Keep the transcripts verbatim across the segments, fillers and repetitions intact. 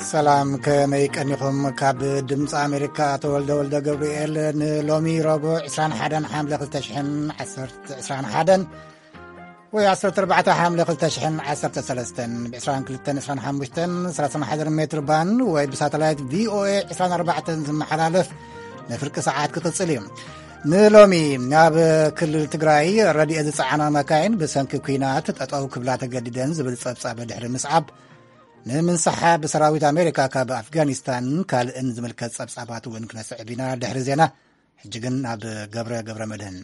سلام كمي كنيكم كاب دمص أمريكا تولد ولد جبريل نلومي ربع عشرين حدا حاملة تشحن عشرة عشرين حدا وعشرة أربعة حاملة تشحن عشرة ثلاثة بعشرين كلتن عشرين حمشتن ثلاثة حدا متر بان وبساتلايت في او اي عشرين أربعة محلالف نفرق ساعات كتصليم نلومي ناب كل تجراي ردي إذا صعنا مكاين بسنك كينات تطاو كبلات جديدن زبل صعب دحر مسعب نمن صحاب سراويت أمريكا كاب أفغانستان كال إنز ملكات صعبات وإنكنا سعبنا دحر زينا حجقن ناب قبرة قبرة مدهن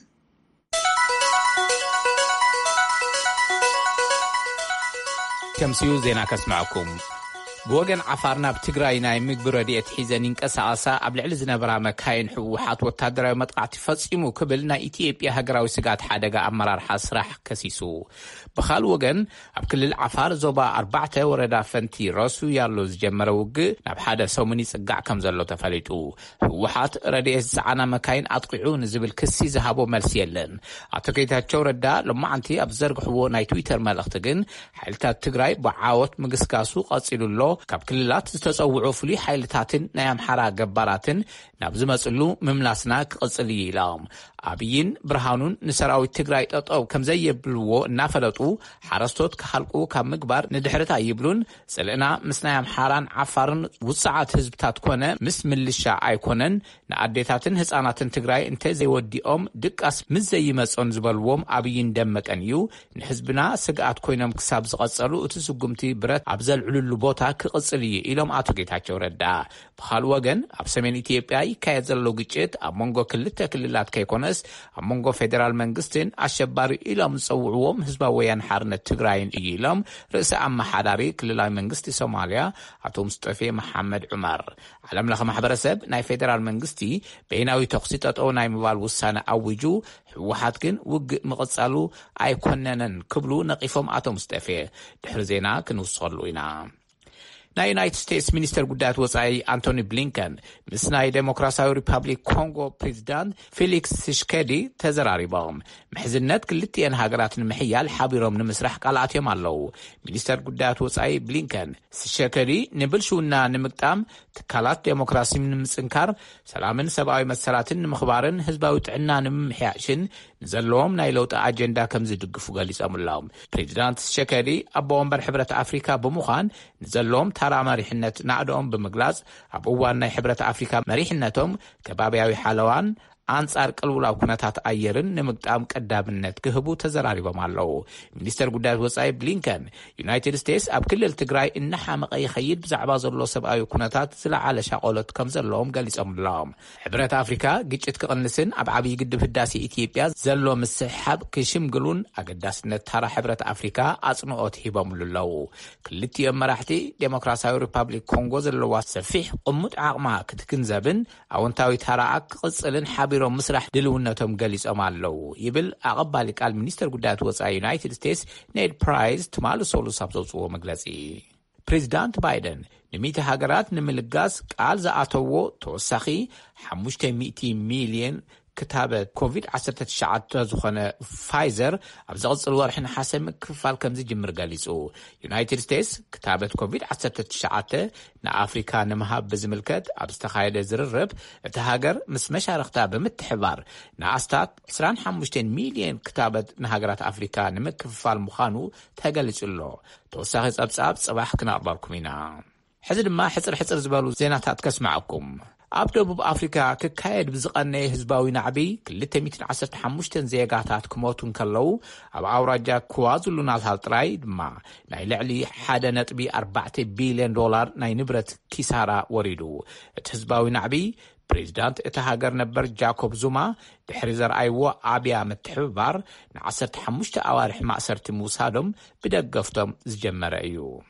كم سيو زينا كسمعكم بوغن عفارنا بتقراينا يمقبر رديت حيزانين كساسا قبل علزنا برامة كاين حوحات وتادرا مطقعت فصيمو كبلنا إتيوبيا هقراوي سقات حادقا أمرار حاسرح كسيسو بخال وغن بكل العفار زوبا أربعة وردا فانتي راسو يالوز جمروغ ناب حادا سومني سقع كمزلو تفاليتو حوحات رديت زعانا مكاين أطقعون زبل كسي زهابو مالسيالن أعتقيتها شو ردا لما عنتي أبزرق حوو ناي تويتر مالختقن حالتات تقراي بعاوت مقسكاسو قاصيلو اللو كاب كللات تتصوعوا فلي حيلتاتن نايم حرا قباراتن نابز مسئلو مملاسنا كقصلي إلام أبيين برهانون نسراوي تقراي تطو كم زي يبلوو نافلتو حرستوت كحلقو كاب مقبار ندحرتا يبلون سلقنا مسنايم حاران عفارن وصعات هزبتات كونه مس ملشا ايكونن نعديتاتن هزاناتن تقراي انت زي وديهم دقاس مزي مسون زبالوهم أبيين دمك أنيو نحزبنا سقعات كوينم كساب زغصلو اتسقمتي برات عبزال علو بوتا كقصلي إلام أعتقيتها ردا بخال وغن أب سمين إتيوبيا يكايد زلو قيتشت أب مونغو كلتا كللات كيكونس أب مونغو فيدرال منغستين أشبار إلام صوعوهم هزباويان حارنة تقراين إلام رئيس أم حداري كللاي منغستي سوماليا أتو مصطفى محمد عمر علم لخ محبرسب ناي فيدرال منغستي بيناوي تقسيطات أو ناي موال وسانة أوجو وحاتكن وق مغصالو أي كوننن كبلو نقيفهم أتو مصطفى دحر زينا كنوصلو إنا نا يونايتد ستيتس مينستر قدات وصاي أنتوني بلينكن مسناي ديمقراطية ريبابليك كونغو بريزيدنت فيليكس تشيكيدي تزراري بهم محزنات كلتي أن هاجرات المحيال حابيرهم نمسرح قلعتهم الله مينستر قدات وصاي بلينكن تشيكيدي نبلشونا نمقتام تكالات ديمقراطية من مسنكر سلامن سبعي مساراتن مخبارن هزباوي تعنا نمحياشن نزلهم نايلوت أجندا كم زدقفو قاليس أملاهم بريزيدنت تشيكيدي أبوهم برحبرة أفريكا بمخان نزلهم ترى مريحنت نعدهم بمجلس أبوان ناي حبرة أفريقيا مريحنتهم كبابياوي حلوان أنصار قلولاو كنتات أيرن نمقتام قدابنت كهبو تزراري بمالو مينستر قدات وصاي بلينكن يونايتد ستيتس أب كل التقراي إنها مقاي خيد بزعبا زلو سبقايو كنتات سلع على شاقولت كمزلهم قاليس أملاهم حبرة أفريقيا قيتشت كقنسن أب عبي قد فداسي إثيوبيا زلو مسحب كشم قلون أقداسنت ترى حبرة أفريقيا أصنعوت هبام للو كلتي أمراحتي ديمقراطية ريبابليك كونغو زلو سفيح قمت عقما كتكنزابن أو انتاوي تراعك قصلن حابيرو مسرح دلونتهم قاليس أمالو يبل أقبالي قال مينستر قدات وصاي يونايتد ستيتس نيد برايز تمالو سولو سابزوزو مجلسي بريزيدنت بايدن نميت هاجرات نملقاس قال زعاتوو توساخي حموشتي مئتي مليون كتابة كوفيد عشرة تشعات زخنة فايزر أبزغز الورحين حسم كفال كمزي جمر قاليسو يونايتد ستيتس كتابة كوفيد عشرة تشعات نا أفريكا نمهاب بزملكت أبستخايدة زررب اتهاجر مسمشا رختها بمتحبار نا أستات سران حموشتين مليون كتابة نهاجرات أفريكا نمكفال مخانو تهاجلس اللو توساخيز أبساب صباح كنا أرباركمينا حزر ما حزر حزر زبالو زينات هتكس معكم أب دبوب أفريقيا ككايد بزقني هزباوي نعبي كلتا ميتين عسرت حموشتن زيقاتات كموتون كاللو أب عوراجا كوازلو نال هالترايد ما ناي لعلي حادا نتبي أربعة بيليون دولار ناي نبرت كيسارا وريدو هزباوي نعبي بريزيدنت اتهاجر نبر جاكوب زوما دحرزر أيوة عبيا متحبار نعسرت حموشت أوارح مأسرت موسادم بدقفتم زجمر أيو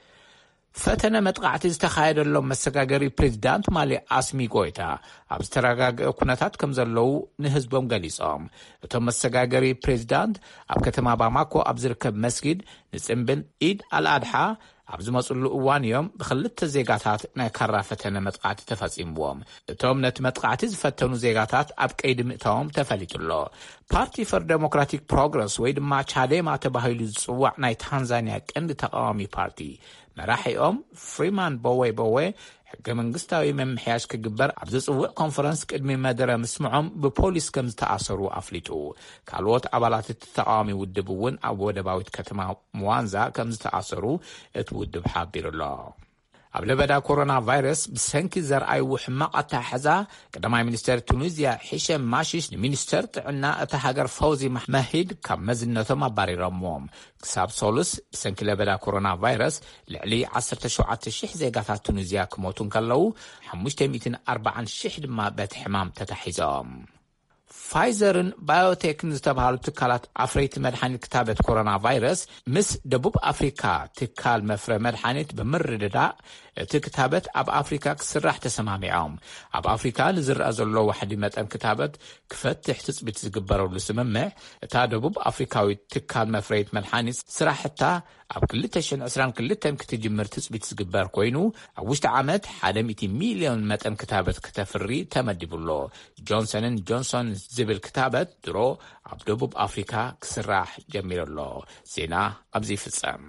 فتنا متقعت استخايد اللهم مسقاقري بريزيدنت مالي آسمي قويتا أبستراقاق كنتات كمزلو نهزبهم قليسهم اتم مسقاقري بريزيدنت أب كتما باماكو أبزركب مسجد نسنبن إيد الأدحى أبز مسؤول أوان يوم بخلت زيجاتات نكرر فتنا متقعت تفاسيم بوم توم نت متقعت فتنو زيجاتات أبكيد متهم تفلت الله Party for Democratic Progress ويد ما شهده ما تباهيل الصوع ناي تانزانيا كند تقامي party መራሒኦም ፍሪማን ቦዌ ቦዌ ሕገ መንግስታዊ መምሕያሽ ክግበር ኣብ ዝጽውዕ ኮንፈረንስ ቅድሚ መደረ ምስምዖም ብፖሊስ ከም ዝተኣሰሩ ኣፍሊጡ ካልኦት ኣባላት እቲ ተቃዋሚ ውድብ እውን ኣብ ወደባዊት ከተማ ሙዋንዛ ከም ዝተኣሰሩ እቲ ውድብ ሓቢሩሎ ኣብ ለበዳ ኮሮና ቫይረስ ብሰንኪ ዘርኣይዎ ሕማቕ ኣተሓሕዛ ቀዳማይ ሚኒስተር ቱኒዝያ ሒሸም ማሺሽ ንሚኒስተር ጥዕና እታ ሃገር ፈውዚ ማሂድ ካብ መዝነቶም ኣባሪሮሞም ክሳብ ሶሉስ ብሰንኪ ለበዳ ኮሮና ቫይረስ ልዕሊ ዓሰርተ ሸውዓተ ሽሕ ዜጋታት ቱኒዝያ ክሞቱ ከለዉ ሓሙሽተ ሚእትን ኣርባዓን ሽሕ ድማ በቲ ሕማም ተታሒዞም ፋይዘርን ባዮቴክን ዝተባሃሉ ትካላት ኣፍረይቲ መድሓኒት ክታበት ኮሮና ቫይረስ ምስ ደቡብ ኣፍሪካ ትካል መፍረ መድሓኒት ብምርድዳእ እቲ ክታበት ኣብ ኣፍሪካ ክስራሕ ተሰማሚዖም ኣብ ኣፍሪካ ንዝረአ ዘሎ ዋሕዲ መጠን ክታበት ክፈትሕ ትፅቢት ዝግበረሉ ስምምዕ እታ ደቡብ ኣፍሪካዊ ትካል መፍረይት መድሓኒት ስራሕታ ኣብ ክልተ ሽሕን ዕስራን ክልተን ክትጅምር ትፅቢት ዝግበር ኮይኑ ኣብ ውሽጢ ዓመት ሓደ ሚእቲ ሚልዮን መጠን ክታበት ከተፍሪ ተመዲቡሎ ጆንሰንን ጆንሰን ዝብል ክታበት ድሮ ኣብ ደቡብ ኣፍሪካ ክስራሕ ጀሚሩሎ ዜና ኣብዚ ይፍጸም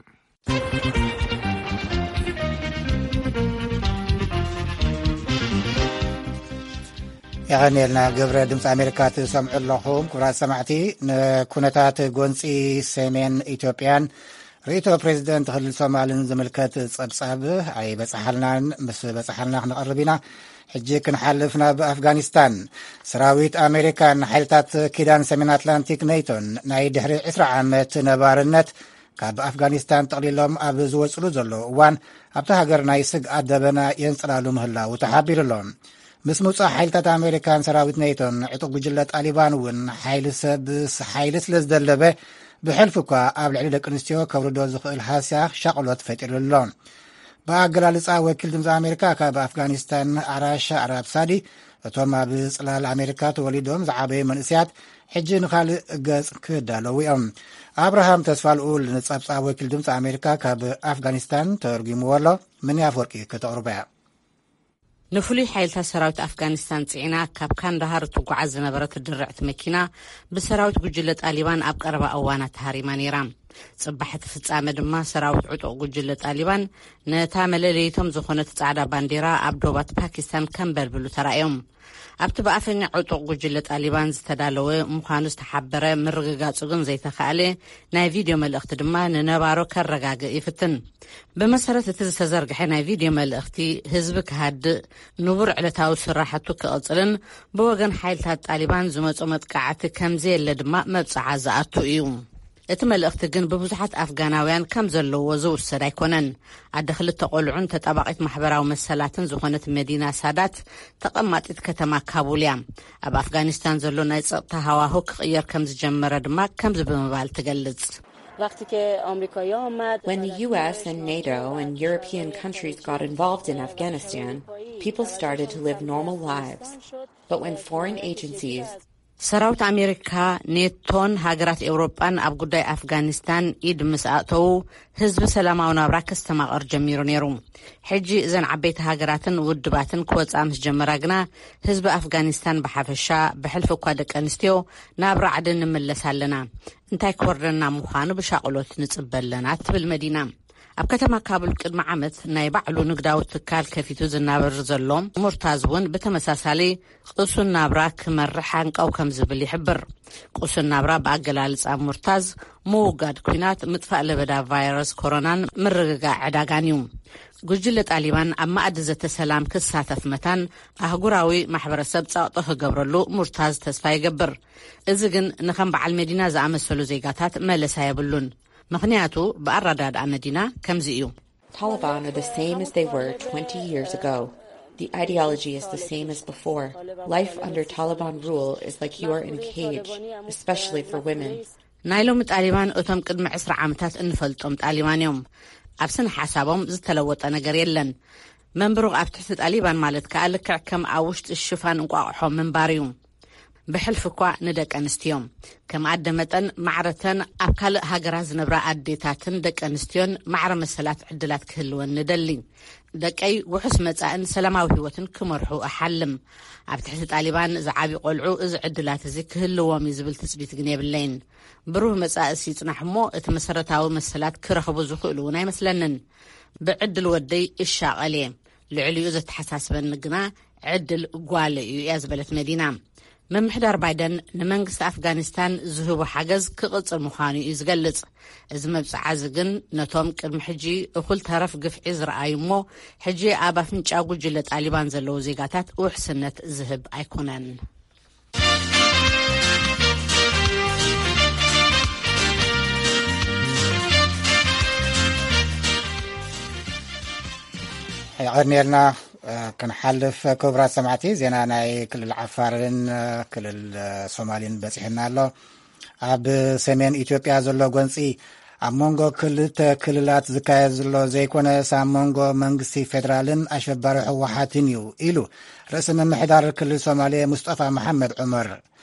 يغنيلنا قبر دمس أمريكا تسمع اللهم كرات سمعتي كونتات غونسي سيمين إثيوبيان ريتو بريزيدنت خليل سومالين زملكات صبصاب أي بصحلنا بس بصحلنا نقربنا حجي كنحلفنا بأفغانستان سراويت أمريكا حيلتات كيدان سمين أتلانتيك نيتون ناي دحري عشر عامات نبارنت كاب أفغانستان تقليلهم أبزو وصلو زلو وان أبتا هاجر نايسق أدبنا ينصرالو مهلا وتحابير اللون ምስ ሙጻእ ሓይልታት ኣሜሪካን ሰራዊት ኔቶን ዕጡቕ ጉጅለ ጣሊባን እውን ሓይሊ ሰብ ሓይሊ ስለ ዝደለበ ብሕልፊ እኳ ኣብ ልዕሊ ደቂ ኣንስትዮ ከብርዶ ዝኽእል ሃስያኽ ሻቕሎት ፈጢሩሎ ብኣገላልጻ ወኪል ድምፂ ኣሜሪካ ካብ ኣፍጋኒስታን ኣራሻ ኣራብሳዲ እቶም ኣብ ጽላል ኣሜሪካ ተወሊዶም ዝዓበዩ መንእስያት ሕጂ ንኻልእ ገጽ ክዳለዉ እዮም ኣብርሃም ተስፋልኡል ንጸብጻብ ወኪል ድምፂ ኣሜሪካ ካብ ኣፍጋኒስታን ተርጊምዎ ኣሎ ምን ያፈወርቂ ከተቕርበያ نفلي حيلتا سراوت أفغانستان تعينا كاب كان دهار تقعز نبرة الدرعت مكينة بسراوت قجلة طالبان أب قربة أوانا تهاريمان إيران صبحت في تسامد ما سراوت عطو قجلة طالبان نتعمل ليتم زخونة تسعادة بانديرا أبدوبات باكستان كمبر بلو ترأيهم أبتبقى أفن عطو قجلة طالبان زتدالوه مخانوس تحبره مرغقات سغن زي تخالي ناي فيديو ملأخت دما ننبارو كالرقاق إفتن بمسارة تزسزرق ناي فيديو ملأختي هزبك هاد نبور على تاو سراحتو كأطلن بوغن حيلتات طالبان زمت أمت قاعت كمزي اللدما مبصعازاتو إيوم اتمل اختجن ببزحات أفغاناويان كم زلو وزو السرايكونن عدخل التقلعون تطبقت محبرة ومسالاتن زخونة مدينة سادات تقمت اتكتما كابوليام اب أفغانستان زلو نايس تهواهو كغير كمز جمرة دما كمز بمبال تقلز When the U S and NATO and European countries got involved in Afghanistan, people started to live normal lives. But when foreign agencies سراوت أمريكا نيتون هاجرات أوروبان أب قداي أفغانستان إيد مساءتو حزب سلامة ونابراك استماغر جميرو نيرو حجي إذن عبيت هاجراتن ودباتن كوز أمس جمراغنا حزب أفغانستان بحفشا بحلف قادك أنستيو نابرا عدن نملسالنا انتاي كورنا مخانو بشاقلوت نتقبلنا بالمدينة أب كتما كابل قدم عمت ناي بعلو نقداو تكال كفيتو زنابر زلوم مرتازون بتمساسالي قصو النابرا كمرحان أو كمزبل يحبر قصو النابرا بأقلالس أب مرتاز موقاد كوينات مدفع لبدا فيروس كورونان مرقا عداقانيوم قجلة طالبان أما أدزة سلام كساتف متان أهقراوي محبر السبت طه قبرلو مرتاز تسفاي قبر إذن نخم بعل مدينة زعمسولو زيقاتات مالسا يبلون مخنياتو بأرداد المدينة كم زيو Taliban are the same as they were twenty years ago. The ideology is the same as before. Life under Taliban rule is like you are in a cage, especially for women. نايلوم طالبان أتم قدم عشر عامتات انفلتم طالبان يوم أبسن حسابهم زتلوت أنا قريلن من بروغ أبتحت طالبان مالت كألك كم أوشت الشفان وقاعهم من باريوم بحلف كوا ندك أنستيوم كم عدمتن معرتن أبكال هاجراز نبرا أديتاتن دك أنستيون معر مسلات عدلات كلون ندلين ደቀይ ውሕስ መጻእን ሰላማዊ ህይወትን ክመርሑ ኣሓልም ኣብ ትሕቲ ጣሊባን ዝዓቢ ቆልዑ እዚ ዕድላት እዚ ክህልዎም ዝብል ትጽቢት ግን የብለይን ብሩህ መጻእሲ ይጽናሕ እሞ እቲ መሰረታዊ መሰላት ክረኽቡ ዝኽእሉ እውን ኣይመስለንን ብዕድል ወደይ እሻቐል እየ ልዕልዩ ዘተሓሳስበኒ ግና ዕድል ጓል እዩ እያ ዝበለት መዲና መምሕዳር ባይደን ንመንግስቲ ኣፍጋኒስታን ዝህቡ ሓገዝ ክቕፅል ምዃኑ እዩ ዝገልጽ እዚ መብፅዓዚ ግን ነቶም ቅድሚ ሕጂ እኹል ተረፍ ግፍዒ ዝረኣዩ እሞ ሕጂ ኣብ ኣፍንጫ ጉጅለ ጣሊባን ዘለዉ ዜጋታት ውሕስነት ዝህብ ኣይኮነን ይቀርኔልና كنحلف كبرات سمعتي زينا ناي كل العفارين كل الصوماليين بصحنا له اب سمين اثيوبيا زلو غنصي امونغو كل تكللات زكايز زلو زيكونه سامونغو منغسي فدرالن اشبار حوحاتين يو إلو رئيس المحدار كل الصومالي مصطفى محمد عمر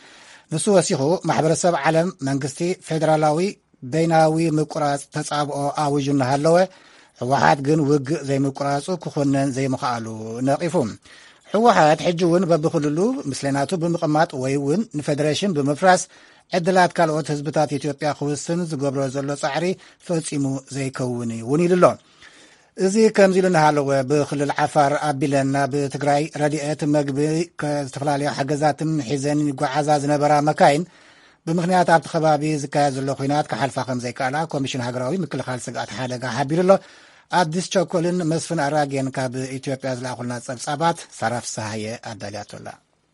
نسو وسيخو محبرسب عالم منغسي فدرالاوي بيناوي مقراص تصابو اوجنا هلوه حوحات جن وج زي مقراصو كخونن زي مخالو نقيفهم حوحات حجون ببخللو مسلناتو بمقمات ويون فدريشن بمفراس عدلات كالوت حزبታት ኢትዮጵያ خوسن ዝገብሮ ዘሎ ጻዕሪ ፈጽሙ ዘይከውኒ ወኒ ልሎ እዚ ከምዚ ልናሃለወ ብክልል ዓፋር ኣቢለና ብትግራይ ረዲኤት መግቢ ከተፈላልያ ሓገዛትን ሒዘን ይጓዓዛ ዝነበራ መካይን ብምኽንያት ኣብቲ ከባቢ ዝካየድ ዘሎ ኩናት ከሓልፋ ከም ዘይከኣላ ኮሚሽን ሃገራዊ ምክልኻል ስጋት ሓደጋ ሓቢሩሎ ኣዲስ ቸኮልን መስፍን ኣራጌን ካብ ኢትዮጵያ ዝላኹልና ጸብጻባት ሰራፍ ሰሃየ ኣዳልያቶላ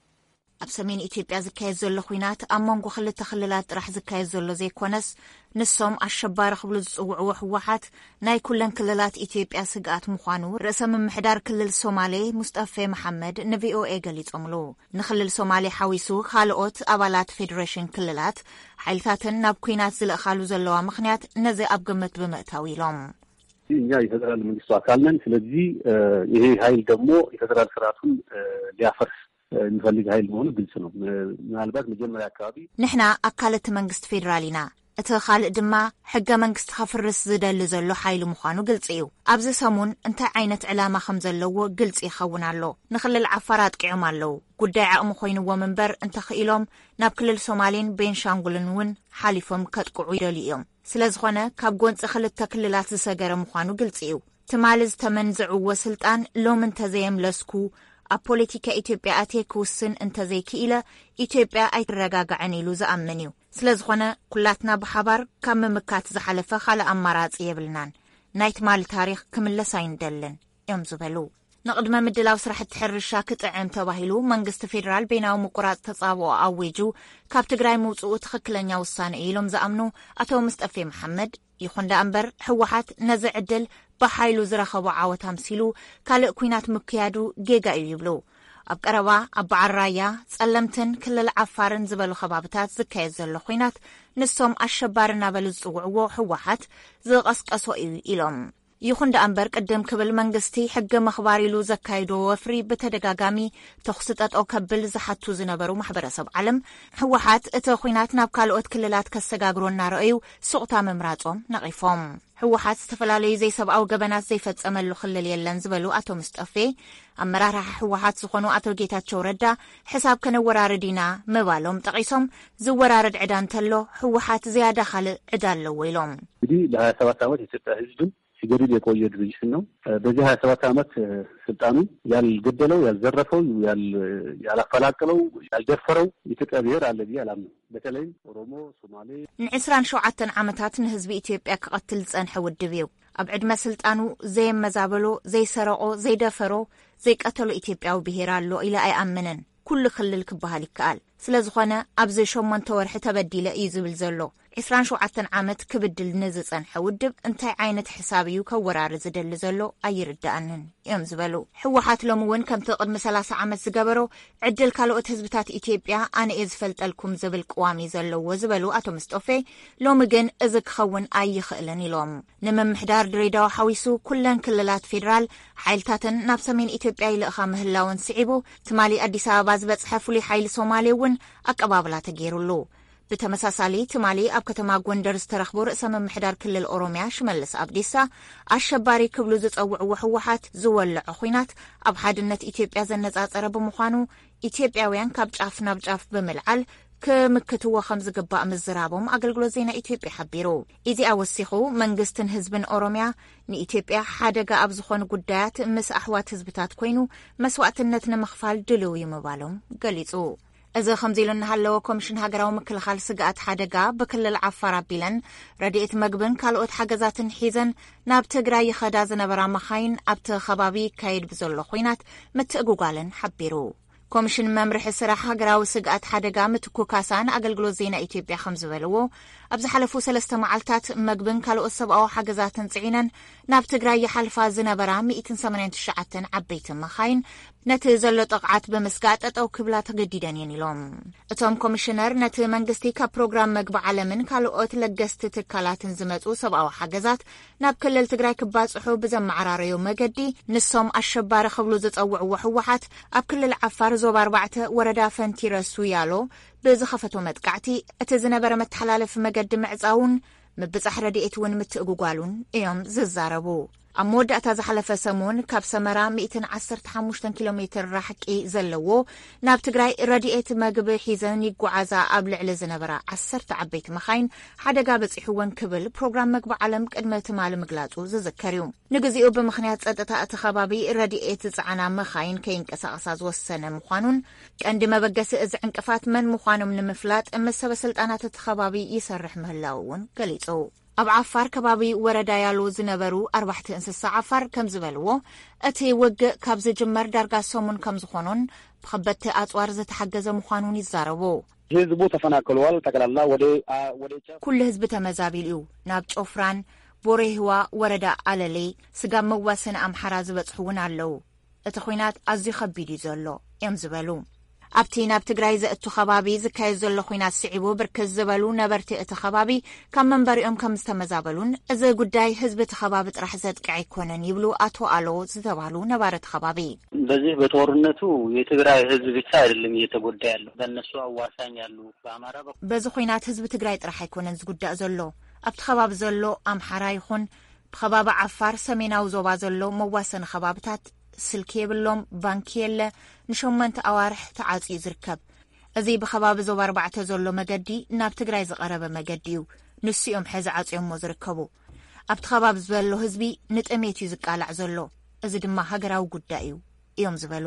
ኣብ ሰሜን ኢትዮጵያ ዝካየድ ዘሎ ኩናት ኣብ መንጎ ክልተ ክልላት ጥራሕ ዝካየድ ዘሎ ዘይኮነስ ንሶም ኣሸባሪ ክብሉ ዝጽውዕዎ ሕወሓት ናይ ኩለን ክልላት ኢትዮጵያ ስጋት ምዃኑ ርእሰ ምምሕዳር ክልል ሶማሌ ሙስጠፌ መሐመድ ንቪኦኤ ገሊጾምሉ ንክልል ሶማሌ ሓዊሱ ካልኦት ኣባላት ፌደሬሽን ክልላት ሓይልታትን ናብ ኩናት ዝለእኻሉ ዘለዋ ምኽንያት ነዚ ኣብ ግምት ብምእታው ኢሎም እኛ የፌደራል መንግስቱ አካል ነን ስለዚህ ይሄ ኃይል ደግሞ የፌደራል ስርዓቱን ሊያፈርስ ንፈልግ ኃይል መሆኑ ግልጽ ነው ምናልባት መጀመሪያ አካባቢ ንሕና ኣካለት መንግስት ፌደራሊና እቲ ካልእ ድማ ሕገ መንግስት ከፍርስ ዝደሊ ዘሎ ኃይል ምዃኑ ግልጽ እዩ ኣብዚ ሰሙን እንታይ ዓይነት ዕላማ ከም ዘለዎ ግልጽ ይኸውን ኣሎ ንክልል ዓፋር ኣጥቂዖም ኣለዉ ጉዳይ ዓቕሚ ኮይንዎ መንበር እንተኽኢሎም ናብ ክልል ሶማሌን ቤንሻንጉልን እውን ሓሊፎም ከጥቅዑ ይደልዩ እዮም ስለዝኾነ ካብ ጎንፂ ክልተ ክልላት ዝሰገረ ምዃኑ ግልጽ እዩ ትማሊ ዝተመንዝዕዎ ስልጣን ሎም እንተዘየምለስኩ ኣብ ፖለቲካ ኢትዮጵያ ኣትየ ክውስን እንተዘይክኢለ ኢትዮጵያ ኣይትረጋግዕን ኢሉ ዝኣምን እዩ ስለዝኾነ ኩላትና ብሓባር ካብ ምምካት ዝሓለፈ ካልእ ኣማራፂ የብልናን ናይ ትማሊ ታሪክ ክምለስ ኣይንደልን እዮም ዝበሉ ንቅድመ ምድላው ስራሕቲ ሕርሻ ክጥዕም ተባሂሉ መንግስቲ ፌደራል ቤናዊ ምቁራጽ ተጻብኦ ኣዌጁ ካብ ትግራይ ምውጽኡ ትኽክለኛ ውሳነ ኢሎም ዝኣምኑ ኣቶ ሙስጠፌ መሐመድ ይኹን ዳ እምበር ሕወሓት ነዚ ዕድል ብሓይሉ ዝረኸቦ ዓወት ኣምሲሉ ካልእ ኩናት ምክያዱ ጌጋ እዩ ይብሉ ኣብ ቀረባ ኣብ በዓራያ ጸለምትን ክልል ዓፋርን ዝበሉ ከባብታት ዝካየድ ዘሎ ኩናት ንሶም ኣሸባሪ እናበሉ ዝጽውዕዎ ሕወሓት ዝቐስቀሶ እዩ ኢሎም ይኹን ዳ እምበር ቅድም ክብል መንግስቲ ሕገ መኽባር ኢሉ ዘካይዶ ወፍሪ በተደጋጋሚ ተኽስጠጦ ከብል ዝሓቱ ዝነበሩ ማሕበረሰብ ዓለም ሕወሓት እቲ ኩናት ናብ ካልኦት ክልላት ከሰጋግሮ እናረኣዩ ሱቕታ ምምራጾም ነቒፎም ሕወሓት ዝተፈላለዩ ዘይሰብኣዊ ገበናት ዘይፈጸመሉ ክልል የለን ዝበሉ ኣቶ ሙስጠፌ ኣመራርሓ ሕወሓት ዝኾኑ ኣቶ ጌታቸው ረዳ ሕሳብ ከነወራርዲና ምባሎም ጠቒሶም ዝወራረድ ዕዳ እንተሎ ሕወሓት ዝያዳ ካልእ ዕዳ ኣለዎ ኢሎም እንግዲህ ለሀያ ሰባት ዓመት የኢትዮጵያ ህዝብን ሲገድል የቆየ ድርጅት ነው በዚህ ሀያ ሰባት ዓመት ስልጣኑ ያልገደለው ያልዘረፈው ያላፈላቀለው ያልደፈረው ኢትዮጵያ ብሔር አለ ብዬ አላምንም በተለይ ኦሮሞ ሶማሌ ንዕስራን ሸውዓተን ዓመታት ንህዝቢ ኢትዮጵያ ክቐትል ዝጸንሐ ውድብ እዩ ኣብ ዕድመ ስልጣኑ ዘይመዛበሎ ዘይሰረቆ ዘይደፈሮ ዘይቀተሎ ኢትዮጵያዊ ብሔር ኣሎ ኢለ ኣይኣምንን ኩሉ ክልል ክበሃል ይከኣል ስለዝኾነ ኣብዚ ሸሞንተ ወርሒ ተበዲለ እዩ ዝብል ዘሎ عشرين شوعتن عامت كبدل نزسن حودب انتي عينت حسابيو كورار زدل زلو أيردانن يوم زبلو حوحات لومون كم تقد مثلا عامت زجبرو عدل كالوت حزبتات إثيوبيا أنا إز فلت لكم زبل قوامي زلو وزبلو أتو مستوفي لومجن إزك خون أي خلني لوم نما محدار دريدا حويسو كلن كللات فيدرال حيلتاتن نفس من إثيوبيا إلى خامه اللون سعيبو تمالي أديس أباز بتصحفوا لي حيل سومالي ون أكبابلا تجيرو له ብተመሳሳሊ ትማሊ ኣብ ከተማ ጎንደር ዝተረኽቡ ርእሰ መምሕዳር ክልል ኦሮሚያ ሽመልስ ኣብዲሳ ኣሸባሪ ክብሉ ዝጸውዕዎ ህወሓት ዝወልዖ ኩናት ኣብ ሓድነት ኢትዮጵያ ዘነጻጸረ ብምዃኑ ኢትዮጵያውያን ካብ ጫፍ ናብ ጫፍ ብምልዓል ከምክትዎ ከም ዝግባእ ምዝራቦም ኣገልግሎት ዜና ኢትዮጵያ ሓቢሩ። እዚ ኣወሲኹ መንግስትን ህዝብን ኦሮሚያ ንኢትዮጵያ ሓደጋ ኣብ ዝኾኑ ጉዳያት ምስ ኣሕዋት ህዝብታት ኮይኑ መስዋዕትነት ንምኽፋል ድልው ይምባሎም ገሊጹ። እዚ ከምዚ ኢሉ እናሃለወ ኮሚሽን ሃገራዊ ምክልኻል ስግኣት ሓደጋ ብክልል ዓፋር ኣቢለን ረድኤት መግብን ካልኦት ሓገዛትን ሒዘን ናብ ትግራይ ይኸዳ ዝነበራ መኻይን ኣብቲ ከባቢ ይካየድ ብዘሎ ኩናት ምትእጉጓልን ሓቢሩ። ኮሚሽን መምርሒ ስራሕ ሃገራዊ ስግኣት ሓደጋ ምትኩ ካሳን ኣገልግሎት ዜና ኢትዮጵያ ከም ዝበልዎ ኣብ ዝሓለፉ ሰለስተ መዓልታት መግብን ካልኦት ሰብኣዊ ሓገዛትን ጽዒነን ናብ ትግራይ ይሓልፋ ዝነበራ መቶ ሰማንያ ትሽዓተ ዓበይቲ መኻይን ነቲ ዘሎ ጥቕዓት ብምስጋእ ጠጠው ክብላ ተገዲደን እየን ኢሎም። እቶም ኮሚሽነር ነቲ መንግስቲ ካብ ፕሮግራም መግቢ ዓለምን ካልኦት ለገስቲ ትካላትን ዝመፁ ሰብኣዊ ሓገዛት ናብ ክልል ትግራይ ክባጽሑ ብዘመዓራረዮ መገዲ ንሶም ኣሸባሪ ክብሉ ዝጸውዕዎ ህወሓት ኣብ ክልል ዓፋር ዞባ ኣርባዕተ ወረዳ ፈንቲረሱ ያሎ ብዝኸፈቶ መጥቃዕቲ እቲ ዝነበረ መተሓላለፊ መገዲ ምዕጻውን ምብጻሕ ረድኤት እውን ምትእጉጓሉን እዮም ዝዛረቡ። ኣብ መወዳእታ ዝሓለፈ ሰሙን ካብ ሰመራ መቶ ዓሰርተ ሓሙሽተ ኪሎ ሜትር ራሕቂ ዘለዎ ናብ ትግራይ ረድኤት መግቢ ሒዘን ይጓዓዛ ኣብ ልዕሊ ዝነበራ ዓሰርተ ዓበይቲ መኻይን ሓደጋ በፂሕወን ክብል ፕሮግራም መግቢ ዓለም ቅድመ ትማሊ ምግላጹ ዝዝከር እዩ። ንግዚኡ ብምኽንያት ጸጥታ እቲ ከባቢ ረድኤት ዝጸዓና መኻይን ከይንቀሳቐሳ ዝወሰነ ምዃኑን ቀንዲ መበገሲ እዚ ዕንቅፋት መን ምዃኖም ንምፍላጥ ምስ ሰበስልጣናት እቲ ከባቢ ይሰርሕ ምህላው እውን ገሊጹ። ኣብ ዓፋር ከባቢ ወረዳ ያሉ ዝነበሩ ኣርባዕተ እንስሳ ዓፋር ከም ዝበልዎ እቲ ውግእ ካብ ዝጅመር ዳርጋ ሰሙን ከም ዝኾኑን ብኸበድቲ ኣጽዋር ዝተሓገዘ ምዃኑን ይዛረቡ። ህዝቡ ተፈናቅሏል። ጠቅላላ ወደ ወደ ኩሉ ህዝቢ ተመዛቢሉ እዩ። ናብ ጮፍራን ቦሬህዋ ወረዳ ኣለሌ ስጋብ መዋሰን ኣምሓራ ዝበጽሑ እውን ኣለዉ። እቲ ኩናት ኣዝዩ ከቢድ እዩ ዘሎ እዮም ዝበሉ። ኣብቲ ናብ ትግራይ ዘእቱ ከባቢ ዝካየድ ዘሎ ኩናት ስዒቡ ብርክት ዝበሉ ነበርቲ እቲ ከባቢ ካብ መንበሪኦም ከም ዝተመዛበሉን እዚ ጉዳይ ህዝቢ እቲ ከባቢ ጥራሕ ዘጥቅዕ ኣይኮነን ይብሉ ኣቶ ኣሎ ዝተባህሉ ነባሪ እቲ ከባቢ። በዚህ በጦርነቱ የትግራይ ህዝብ ብቻ አይደለም እየተጎዳ ያለው በእነሱ አዋሳኝ ያሉ በአማራ በኩል በዚ ኩናት ህዝቢ ትግራይ ጥራሕ ኣይኮነን ዝጉዳእ ዘሎ ኣብቲ ከባቢ ዘሎ ኣምሓራ ይኹን ብከባቢ ዓፋር ሰሜናዊ ዞባ ዘሎ መዋሰኒ ከባቢታት ስልኪ የብሎም ባንኪ የለ ንሸመንተ ኣዋርሕ ተዓጽዩ ዝርከብ። እዚ ብከባቢ ዞባ ኣርባዕተ ዘሎ መገዲ ናብ ትግራይ ዝቐረበ መገዲ እዩ። ንስኦም ሕዚ ዓጽዮሞ ዝርከቡ ኣብቲ ከባቢ ዘሎ ህዝቢ ንጥሜት እዩ ዝቃላዕ ዘሎ። እዚ ድማ ሃገራዊ ጉዳይ እዩ እዮም ዝበሉ።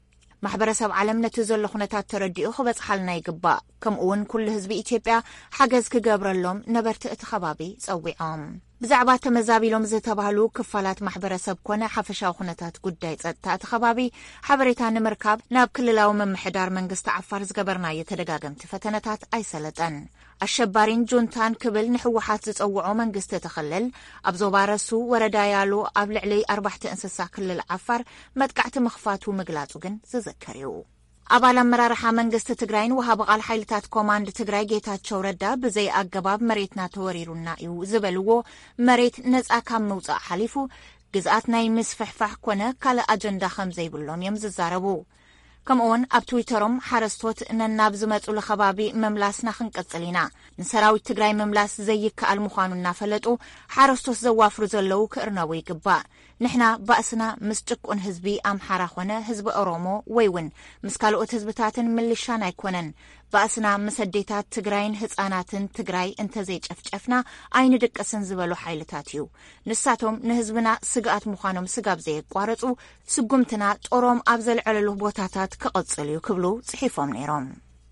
ማሕበረሰብ ዓለም ነቲ ዘሎ ኩነታት ተረዲኡ ክበጽሓልና ይግባእ። ከምኡውን ኩሉ ህዝቢ ኢትዮጵያ ሓገዝ ክገብረሎም ነበርቲ እቲ ከባቢ ጸዊዖም። ብዛዕባ ተመዛቢሎም ዝተባህሉ ክፋላት ማሕበረሰብ ኮነ ሓፈሻዊ ኩነታት ጉዳይ ጸጥታ እቲ ከባቢ ሓበሬታ ንምርካብ ናብ ክልላዊ መምሕዳር መንግስቲ ዓፋር ዝገበርናዮ ተደጋገምቲ ፈተነታት ኣይሰለጠን። ኣሸባሪን ጁንታን ክብል ንሕወሓት ዝጸውዖ መንግስቲ ተኸልል ኣብ ዞባ ረሱ ወረዳ ያሉ ኣብ ልዕሊ ኣርባዕተ እንስሳ ክልል ዓፋር መጥቃዕቲ ምኽፋቱ ምግላጹ ግን ዝዝከር እዩ። ኣባል ኣመራርሓ መንግስቲ ትግራይን ወሃቢ ቃል ሓይልታት ኮማንድ ትግራይ ጌታቸው ረዳ ብዘይ ኣገባብ መሬትና ተወሪሩና እዩ ዝበልዎ መሬት ነጻ ካብ ምውጻእ ሓሊፉ ግዝኣት ናይ ምስፍሕፋሕ ኮነ ካልእ ኣጀንዳ ከም ዘይብሎም እዮም ዝዛረቡ። ከምኡውን ኣብ ትዊተሮም ሓረስቶት ነናብ ዝመጹሉ ከባቢ መምላስና ክንቀጽል ኢና ንሰራዊት ትግራይ መምላስ ዘይከኣል ምዃኑ እናፈለጡ ሓረስቶት ዘዋፍሩ ዘለው ክእርነቡ ይግባእ። ንሕና ባእስና ምስ ጭቁን ህዝቢ ኣምሓራ ኾነ ህዝቢ ኦሮሞ ወይ እውን ምስ ካልኦት ህዝብታትን ምልሻን ኣይኮነን። ባእስና ምስ ኣዴታት ትግራይን ህፃናትን ትግራይ እንተዘይጨፍጨፍና ኣይንድቀስን ዝበሉ ሓይልታት እዩ። ንሳቶም ንህዝብና ስግኣት ምዃኖም ስጋብ ዘየቋረጹ ስጉምትና ጦሮም ኣብ ዘልዕለሉ ቦታታት ክቕጽል እዩ ክብሉ ጽሒፎም ነይሮም።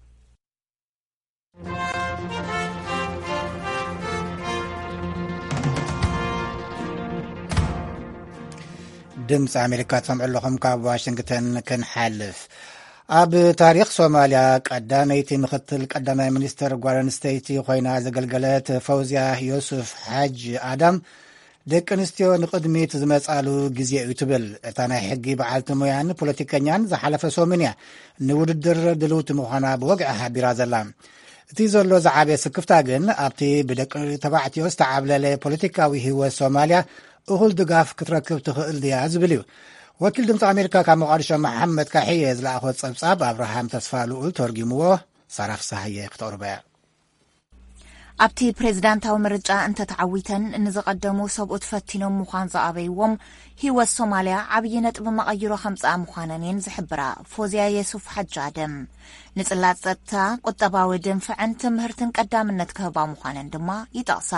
ድምፂ ኣሜሪካ ትሰምዑ ኣለኹም ካብ ዋሽንግተን ክንሓልፍ። ኣብ ታሪክ ሶማልያ ቀዳመይቲ ምክትል ቀዳማይ ሚኒስትር ጓል ኣንስተይቲ ኮይና ዘገልገለት ፈውዝያ ዮሱፍ ሓጅ ኣዳም ደቂ ኣንስትዮ ንቅድሚት ዝመጻሉ ግዜ እዩ ትብል። እታ ናይ ሕጊ በዓልቲ ሞያን ፖለቲከኛን ዝሓለፈ ሶሙን እያ ንውድድር ድልውቲ ምዃና ብወግዒ ሓቢራ ዘላ። እቲ ዘሎ ዝዓበየ ስክፍታ ግን ኣብቲ ብደቂ ተባዕትዮ ዝተዓብለለ ፖለቲካዊ ህይወት ሶማልያ እኹል ድጋፍ ክትረክብ ትኽእል ድያ ዝብል እዩ። ወኪል ድምፂ ኣሜሪካ ካብ መቃዲሾ መሓመድ ካሕየ ዝለኣኾ ጸብጻብ ኣብርሃም ተስፋ ልኡል ተርጊምዎ ሳራፍ ሳህየ ክተቕርበያ። ኣብቲ ፕሬዝዳንታዊ ምርጫ እንተተዓዊተን ንዝቐደሙ ሰብኡት ፈቲኖም ምዃን ዝኣበይዎም ህይወት ሶማልያ ዓብዪ ነጥቢ መቐይሮ ከምፅኣ ምዃነን እየን ዝሕብራ ፎዝያ የሱፍ ሓጂ ኣደም ንጽላት ጸጥታ ቁጠባዊ ድንፍዕን ትምህርትን ቀዳምነት ክህባ ምዃነን ድማ ይጠቕሳ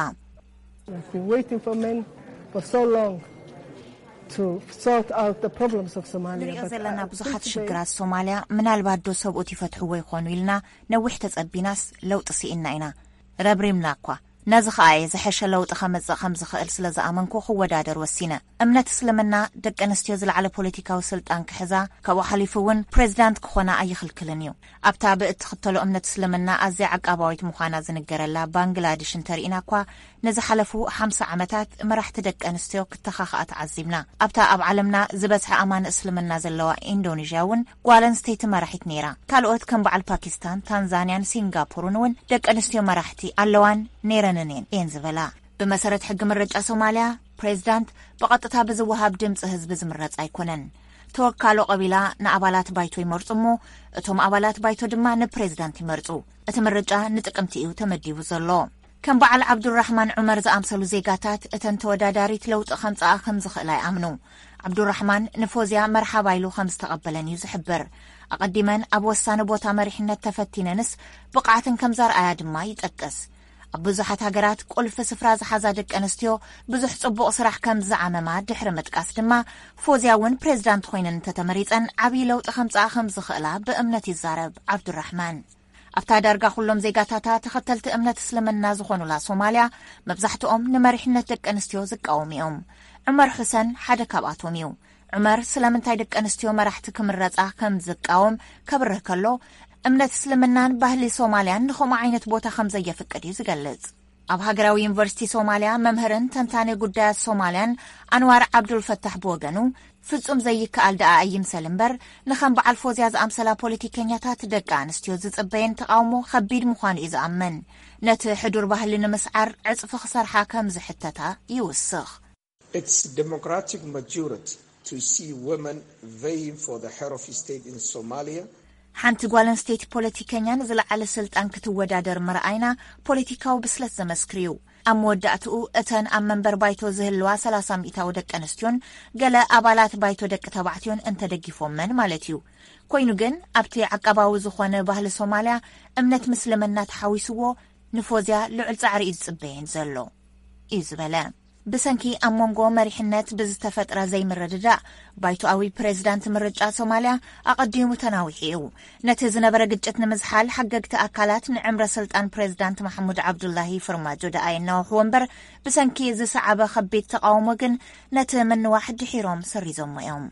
ንሪኦ ዘለና ብዙሓት ሽግራት ሶማልያ ምናልባት ዶ ሰብኡት ይፈትሕዎ ይኾኑ ኢልና ነዊሕ ተጸቢናስ ለውጢ ስኢና ኢና ረብሪምና እኳ ነዚ ከዓ እየ ዝሐሸ ለውጢ ከመጽእ ከም ዝኽእል ስለ ዝኣመንኩ ክወዳደር ወሲነ እምነት እስልምና ደቂ ኣንስትዮ ዝለዓለ ፖለቲካዊ ስልጣን ክሕዛ ካብኡ ሓሊፉ እውን ፕሬዚዳንት ክኾና ኣይኽልክልን እዩ ኣብታ ብእትኽተሎ እምነት እስልምና ኣዝያ ዓቃባዊት ምዃና ዝንገረላ ባንግላዴሽ እንተሪኢና እኳ ንዝሓለፉ ሓምሳ ዓመታት መራሕቲ ደቂ ኣንስትዮ ክተኻኽኣ ተዓዚብና ኣብታ ኣብ ዓለምና ዝበዝሐ ኣማን እስልምና ዘለዋ ኢንዶኔዥያ እውን ጓል ኣንስተይቲ መራሒት ነይራ ካልኦት ከም በዓል ፓኪስታን ታንዛንያን ሲንጋፖርን እውን ደቂ ኣንስትዮ መራሕቲ ኣለዋን ነይረንን እየን ዝበላ ብመሰረት ሕጊ ምርጫ ሶማልያ ፕሬዚዳንት ብቐጥታ ብዝወሃብ ድምፂ ህዝቢ ዝምረጽ ኣይኮነን ተወካሎ ቀቢላ ንኣባላት ባይቶ ይመርጹ እሞ እቶም ኣባላት ባይቶ ድማ ንፕሬዚዳንት ይመርጹ እቲ ምርጫ ንጥቅምቲ እዩ ተመዲቡ ዘሎ ከም በዓል ዓብዱራሕማን ዑመር ዝኣምሰሉ ዜጋታት እተን ተወዳዳሪት ለውጢ ከምፅኣ ከም ዝኽእል ኣይኣምኑ ዓብዱራሕማን ንፎዝያ መርሓባ ኢሉ ከም ዝተቐበለን እዩ ዝሕብር ኣቐዲመን ኣብ ወሳኒ ቦታ መሪሕነት ተፈቲነንስ ብቕዓትን ከም ዘርኣያ ድማ ይጠቅስ ኣብ ብዙሓት ሃገራት ቁልፊ ስፍራ ዝሓዛ ደቂ ኣንስትዮ ብዙሕ ጽቡቕ ስራሕ ከም ዝዓመማ ድሕሪ ምጥቃስ ድማ ፎዝያ እውን ፕሬዚዳንት ኮይነን እንተተመሪፀን ዓብዪ ለውጢ ከምፅኣ ከም ዝኽእላ ብእምነት ይዛረብ ዓብዱራሕማን ኣብታ ዳርጋ ኩሎም ዜጋታታ ተኸተልቲ እምነት እስልምና ዝኾኑላ ሶማልያ መብዛሕትኦም ንመሪሕነት ደቂ ኣንስትዮ ዝቃወሙ እዮም ዑመር ሁሰን ሓደ ካብኣቶም እዩ ዑመር ስለምንታይ ደቂ ኣንስትዮ መራሕቲ ክምረፃ ከም ዝቃወም ከብርህ ከሎ እምነት እስልምናን ባህሊ ሶማልያን ንኸምኡ ዓይነት ቦታ ከም ዘየፍቅድ እዩ ዝገልጽ ኣብ ሃገራዊ ዩኒቨርሲቲ ሶማልያ መምህርን ተንታኒ ጉዳያት ሶማልያን ኣንዋር ዓብዱልፈታሕ ብወገኑ ፍጹም ዘይከኣል ደኣ ኣይምሰል እምበር ንኸም በዓል ፎዝያ ዝኣምሰላ ፖለቲከኛታት ደቂ ኣንስትዮ ዝጽበየን ተቃውሞ ከቢድ ምዃኑ እዩ ዝኣመን ነቲ ሕዱር ባህሊ ንምስዓር ዕፅፊ ክሰርሓ ከም ዝሕተታ ይውስኽ It's democratic majority to see women vying for the head of state in Somalia ሓንቲ ጓል ኣንስተይቲ ፖለቲከኛን ዝለዓለ ስልጣን ክትወዳደር ምርኣይና ፖለቲካዊ ብስለት ዘመስክር እዩ ኣብ መወዳእትኡ እተን ኣብ መንበር ባይቶ ዝህልዋ ሰላሳ ሚእታዊ ደቂ ኣንስትዮን ገለ ኣባላት ባይቶ ደቂ ተባዕትዮን እንተደጊፎመን ማለት እዩ ኮይኑ ግን ኣብቲ ዓቀባዊ ዝኾነ ባህሊ ሶማልያ እምነት ምስልምና ተሓዊስዎ ንፎዝያ ልዑል ጻዕሪ እዩ ዝጽበየን ዘሎ እዩ ዝበለ ብሰንኪ ኣብ መንጎ መሪሕነት ብዝተፈጥረ ዘይምርድዳእ ባይቶኣዊ ፕሬዚዳንት ምርጫ ሶማልያ ኣቐዲሙ ተናዊሑ እዩ ነቲ ዝነበረ ግጭት ንምዝሓል ሓገግቲ ኣካላት ንዕምረ ስልጣን ፕሬዚዳንት ማሕሙድ ዓብዱላሂ ፍርማጆ ደኣ የናውሕዎ እምበር ብሰንኪ ዝሰዓበ ከቢድ ተቃውሞ ግን ነቲ ምንዋሕ ድሒሮም ሰሪዞሞ እዮም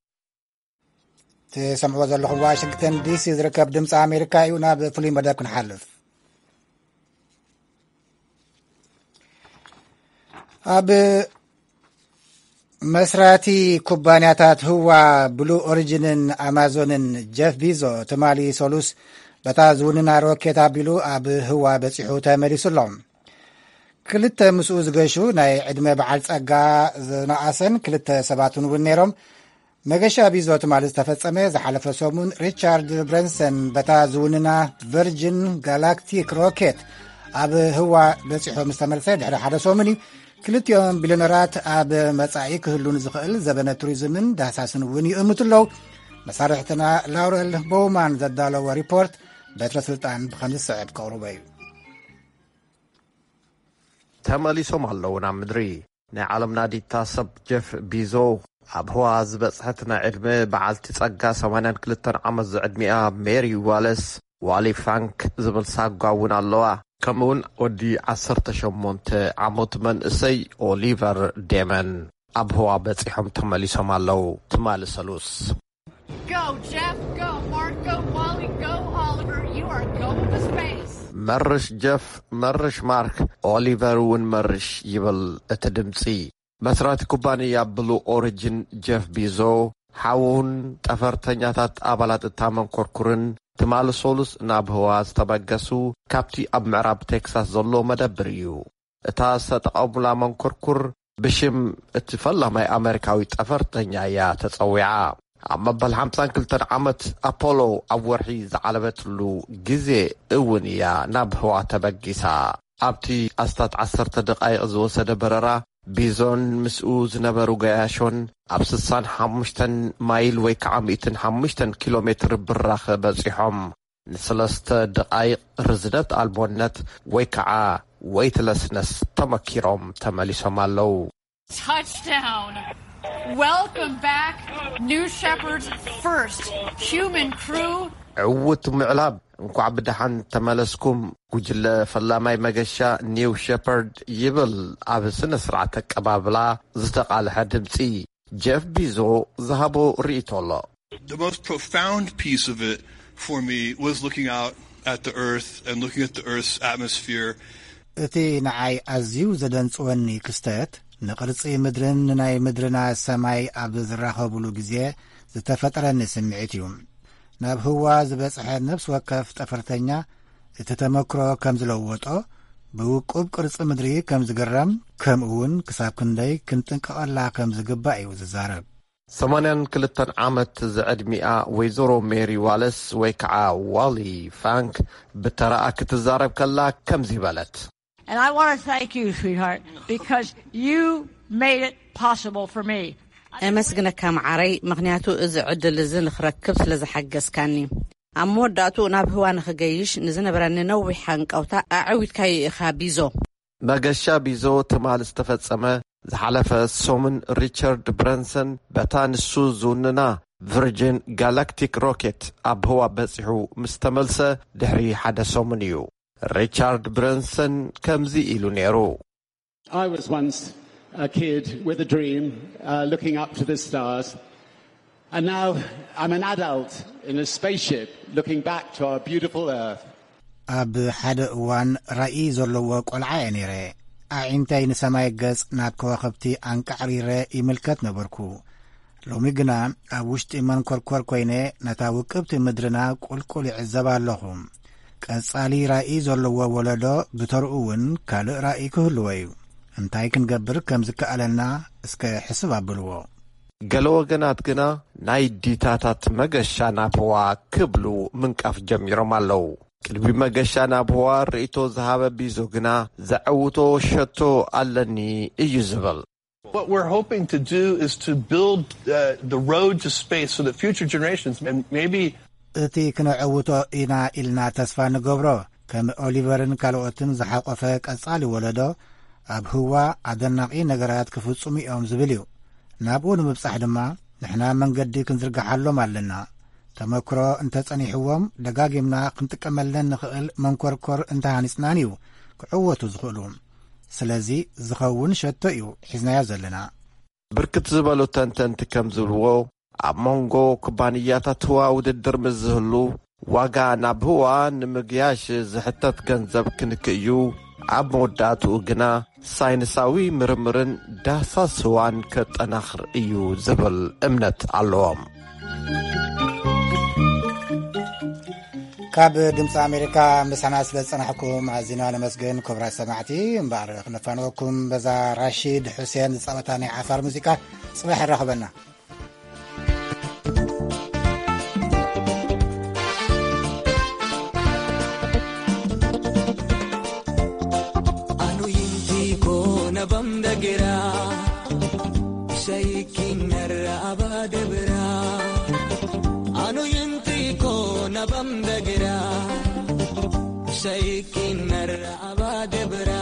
ትሰምዕዎ ዘለኹም ዋሽንግተን ዲሲ ዝርከብ ድምፂ ኣሜሪካ እዩ ናብ ፍሉይ መደብ ክንሓልፍ ኣብ መስራቲ ኩባንያታት ህዋ ብሉ ኦሪጅንን ኣማዞንን ጀፍ ቢዞ ትማሊ ሶሉስ በታ ዝውንና ሮኬት ኣቢሉ ኣብ ህዋ በፂሑ ተመሊሱሎም ክልተ ምስኡ ዝገሹ ናይ ዕድመ በዓል ጸጋ ዝነኣሰን ክልተ ሰባትን እውን ነይሮም መገሻ ቢዞ ትማሊ ዝተፈጸመ ዝሓለፈ ሰሙን ሪቻርድ ብረንሰን በታ ዝውንና ቨርጅን ጋላክቲክ ሮኬት ኣብ ህዋ በፂሑ ምስ ተመልሰ ድሕሪ ሓደ ሰሙን እዩ ክልቲኦም ቢልዮነራት ኣብ መጻኢ ክህሉን ዝኽእል ዘበነ ቱሪዝምን ዳህሳስን እውን ይእምቱ ኣለዉ መሳርሕትና ላውረል ቦውማን ዘዳለዎ ሪፖርት በትረ ስልጣን ብከምዚ ዝስዕብ ከቕርቦ እዩ ተመሊሶም ኣለዉ ናብ ምድሪ ናይ ዓለምና ዲታ ሰብ ጀፍ ቢዞ ኣብ ህዋ ዝበፅሐት ናይ ዕድመ በዓልቲ ጸጋ ሰማንያን ክልተን ዓመት ዝዕድሚኣ ሜሪ ዋለስ ዋሊ ፍራንክ ዝብል ሳጓ እውን ኣለዋ ከምውን ወዲ ዓሰርተ ሸሞንተ ዓመት መንእሰይ ኦሊቨር ዴመን ኣብ ህዋ በፂሖም ተመሊሶም ኣለዉ ትማሊ ሰሉስ መርሽ ጀፍ መርሽ ማርክ ኦሊቨር እውን መርሽ ይብል እቲ ድምፂ መስራቲ ኩባንያ ብሉ ኦሪጅን ጀፍ ቢዞ ሓውን ጠፈርተኛታት ኣባላት እታ መንኰርኩርን ትማሊ ሶሉስ ናብ ህዋ ዝተበገሱ ካብቲ ኣብ ምዕራብ ቴክሳስ ዘሎ መደብር እዩ እታ ዝተጠቐሙላ መንኰርኩር ብሽም እቲ ፈላማይ ኣሜሪካዊ ጠፈርተኛ እያ ተጸዊዓ ኣብ መበል ሓምሳን ክልተን ዓመት ኣፖሎ ኣብ ወርሒ ዝዓለበትሉ ግዜ እውን እያ ናብ ህዋ ተበጊሳ ኣብቲ ኣስታት ዓሰርተ ደቃይቕ ዝወሰደ በረራ ቢዞን ምስኡ ዝነበሩ ገያሾን ኣብ ስሳን ሓሙሽተ ማይል ወይ ከዓ ሚእትን ሓሙሽተ ኪሎ ሜትር ብራኸ በፂሖም ንሰለስተ ደቃይቕ ርዝነት ኣልቦነት ወይ ከዓ ዌይትለስነስ ተመኪሮም ተመሊሶም ኣለው። Touchdown. Welcome back, New Shepard's first human crew. ዕውት ምዕላብ እንኳዕ ብድሓን ተመለስኩም ጉጅለ ፈላማይ መገሻ ኒው ሸፐርድ ይብል ኣብ ስነ ስርዓት ኣቀባብላ ዝተቃልሐ ድምፂ ጀፍ ቢዞ ዝሃቦ ርእይቶ ኣሎ። The most profound piece of it for me was looking out at the earth and looking at the earth's atmosphere. እቲ ንዓይ ኣዝዩ ዘደንጽወኒ ክስተት ንቕርጺ ምድርን ናይ ምድርና ሰማይ ኣብ ዝራኸብሉ ግዜ ዝተፈጠረኒ ስምዒት እዩ። ናብ ህዋ ዝበጽሐ ነፍስ ወከፍ ጠፈርተኛ እቲ ተመክሮ ከም ዝለወጦ ብውቁብ ቅርጺ ምድሪ ከም ዝገረም ከምኡውን ክሳብ ክንደይ ክንጥንቀቐላ ከም ዝግባእ እዩ ዝዛረብ። ሰማንያን ክልተን ዓመት ዝዕድሚኣ ወይዘሮ ሜሪ ዋለስ ወይ ከዓ ዋሊ ፋንክ ብተራኣ ክትዛረብ ከላ ከምዚ በለት። And I want to thank you, sweetheart, because you made it possible for me. أمسكنك معري مغنياتو إذا عدل زين خركب لزحجز كاني. أموداتو نابهوا نخجيش نزنا براني نوي حنك أو تا أعود كي خابيزو. ماجشا بيزو تمال استفاد سما زحلف سومن ريتشارد برانسون بتان السوزوننا فيرجين جالاكتيك روكيت أبهوا بسحو مستملسة دحري حدا سومنيو. ريتشارد برانسون كمزي إلو نيرو. I was once a kid with a dream, uh, looking up to the stars. And now I'm an adult in a spaceship looking back to our beautiful earth. ኣብ ሓደ እዋን ራእይ ዘለዎ ቆልዓ ነይረ ኣዒንተይ ንሰማይ ገጽ ናብ ከዋኸብቲ ኣንቃዕሪረ ይምልከት ነበርኩ። ሎሚ ግና ኣብ ውሽጢ መንኰርኰር ኮይነ ነታ ውቅብቲ ምድርና ቁልቁል ይዕዘብ ኣለኹ። ቀጻሊ ራእይ ዘለዎ ወለዶ ብተርኡ እውን ካልእ ራእይ ክህልዎ እዩ። እንታይ ክንገብር ከም ዝከኣለና እስከ ሕስብ ኣብልዎ። ገለ ወገናት ግና ናይ ዲታታት መገሻ ናብ ህዋ ክብሉ ምንቃፍ ጀሚሮም ኣለው። ቅድሚ መገሻ ናብ ህዋ ርእይቶ ዝሃበ ቢዞ ግና ዘዕውቶ ሸቶ ኣለኒ እዩ ዝብል። What we're hoping to do is to build uh, the road to space so that future generations and maybe እቲ ክንዕውቶ ኢና ኢልና ተስፋ ንገብሮ ከም ኦሊቨርን ካልኦትን ዝሓቆፈ ቀጻሊ ወለዶ ኣብ ህዋ ኣደናቂ ነገራት ክፍጽሙ እዮም ዝብል እዩ። ናብኡ ንምብጻሕ ድማ ንሕና መንገዲ ክንዝርግሓሎም ኣለና። ተመክሮ እንተጸኒሕዎም ደጋጊምና ክንጥቀመለን ንኽእል መንኰርኰር እንተሃኒጽናን እዩ ክዕወቱ ዝኽእሉ። ስለዚ ዝኸውን ሸቶ እዩ ሒዝናዮ ዘለና። ብርክት ዝበሉ ተንተንቲ ከም ዝብልዎ ኣብ መንጎ ኩባንያታት ህዋ ውድድር ምዝህሉ ዋጋ ናብ ህዋ ንምግያሽ ዝሕተት ገንዘብ ክንክእዩ ኣብ መወዳእትኡ ግና ሳይንሳዊ ምርምርን ዳሳስ ህዋን ከጠናኽር እዩ ዝብል እምነት ኣለዎም። ካብ ድምፂ ኣሜሪካ ምሳና ስለ ዝጸናሕኩም ኣዚና ነመስግን ክቡራት ሰማዕቲ እምበር ክነፋንወኩም በዛ ራሺድ ሁሴን ዝፃወታ ናይ ዓፋር ሙዚቃ ጽባሕ ረኸበና። Shaking Nara Abadebra